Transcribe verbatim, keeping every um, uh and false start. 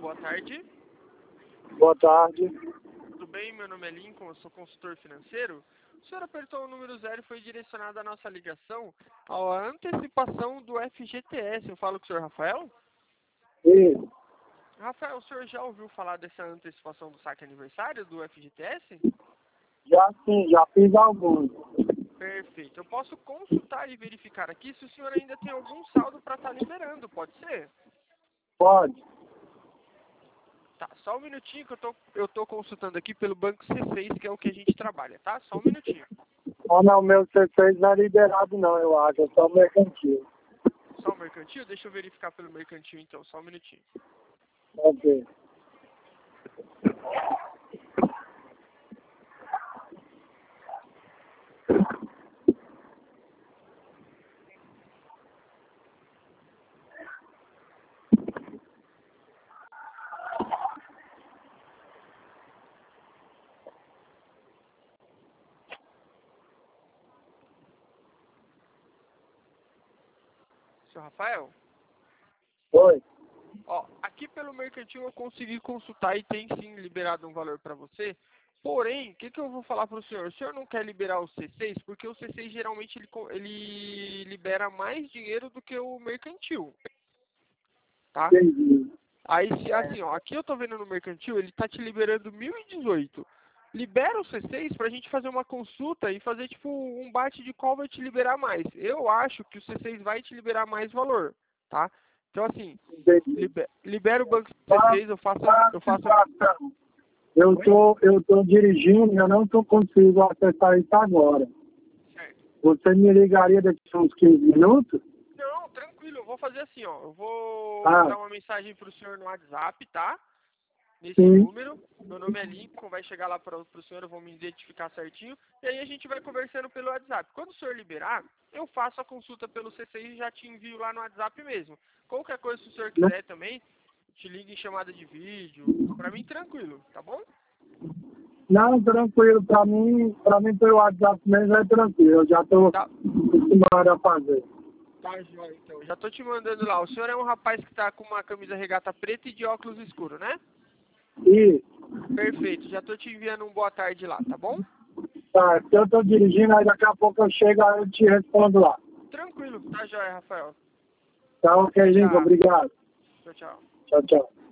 boa tarde. Boa tarde. Tudo bem? Meu nome é Lincoln, eu sou consultor financeiro. O senhor apertou o número zero e foi direcionado a nossa ligação à antecipação do F G T S. Eu falo com o senhor Rafael? Isso. Rafael, o senhor já ouviu falar dessa antecipação do saque aniversário do F G T S? Já sim, já fiz alguns. Perfeito. Eu posso consultar e verificar aqui se o senhor ainda tem algum saldo para estar liberando, pode ser? Pode. Tá, só um minutinho que eu tô, eu tô consultando aqui pelo Banco C seis, que é o que a gente trabalha, tá? Só um minutinho. Ah, não, meu C seis não é liberado não, eu acho, é só mercantil. Só o mercantil? Deixa eu verificar pelo mercantil então, só um minutinho. Ok. Seu Rafael? Oi. Ó, aqui pelo mercantil eu consegui consultar e tem sim liberado um valor para você. Porém, o que, que eu vou falar para o senhor? O senhor não quer liberar o C seis? Porque o C seis geralmente ele, co- ele libera mais dinheiro do que o mercantil, tá? Entendi. Aí, se, assim, ó, aqui eu tô vendo no mercantil, ele tá te liberando mil e dezoito. Libera o C seis pra gente fazer uma consulta e fazer, tipo, um bate de qual vai te liberar mais. Eu acho que o C seis vai te liberar mais valor, tá? Então, assim, Entendi. liber, libera o banco Qual C seis, eu faço, qual a eu faço... situação? Eu Oi? tô, eu tô dirigindo e eu não tô conseguindo acessar isso agora. Certo. Você me ligaria daqui a uns quinze minutos? Não, tranquilo, eu vou fazer assim, ó. Eu vou Ah, mandar uma mensagem pro senhor no WhatsApp, tá? Nesse sim. número. Meu nome é Lincoln, vai chegar lá para o senhor, eu vou me identificar certinho. E aí a gente vai conversando pelo WhatsApp. Quando o senhor liberar, eu faço a consulta pelo C seis e já te envio lá no WhatsApp mesmo. Qualquer coisa, se o senhor Não, quiser também, te liga em chamada de vídeo. Pra mim, tranquilo, tá bom? não, tranquilo. Pra mim, pra mim pelo WhatsApp mesmo é tranquilo. Eu já tô Tá, acostumado a fazer. tá, joia, então. Já tô te mandando lá. O senhor é um rapaz que tá com uma camisa regata preta e de óculos escuros, né? E, Perfeito, já tô te enviando um boa tarde lá, tá bom? tá, se eu tô dirigindo, aí daqui a pouco eu chego, aí eu te respondo lá. Tranquilo, tá joia, Rafael. Tá ok, Até gente, já. obrigado. Tchau, tchau. Tchau, tchau.